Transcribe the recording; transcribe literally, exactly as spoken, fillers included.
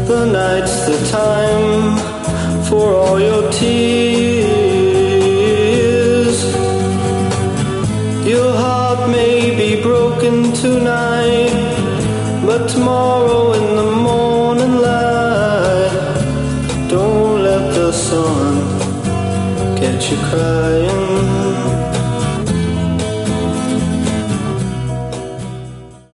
The night's the time for all your tears. Your heart may be broken tonight, but tomorrow in the morning light, don't let the sun get you crying.